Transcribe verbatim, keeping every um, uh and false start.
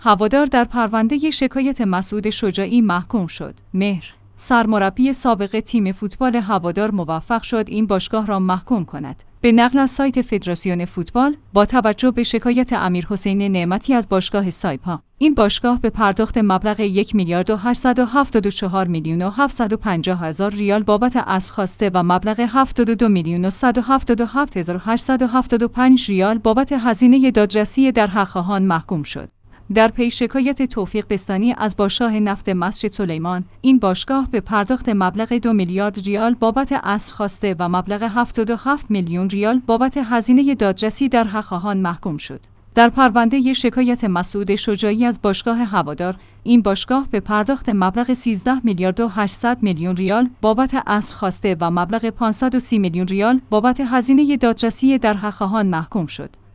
هوادار در پرونده شکایت مسعود شجاعی محکوم شد. مهر سرمربی سابق تیم فوتبال هوادار موفق شد این باشگاه را محکوم کند. به نقل از سایت فدراسیون فوتبال، با توجه به شکایت امیرحسین نعمتی از باشگاه سایپا، این باشگاه به پرداخت مبلغ یک میلیارد و هشتصد و هفتاد و چهار میلیون و هفتصد و پنجاه هزار ریال بابت اصل خواسته و مبلغ هفتاد و دو میلیون و صد و هفتاد و هفت هزار و هشتصد و هفتاد و پنج ریال بابت هزینه دادرسی در حق خواهان محکوم شد. در پی شکایت توفیق بستانی از باشگاه نفت مسجد سلیمان، این باشگاه به پرداخت مبلغ دو میلیارد ریال بابت اصل خواسته و مبلغ هفتاد و هفت میلیون ریال بابت هزینه دادرسی در حق خواهان محکوم شد. در پرونده شکایت مسعود شجاعی از باشگاه هوادار، این باشگاه به پرداخت مبلغ سیزده میلیارد و هشتصد میلیون ریال بابت اصل خواسته و مبلغ پانصد و سی میلیون ریال بابت هزینه دادرسی در حق خواهان محکوم شد.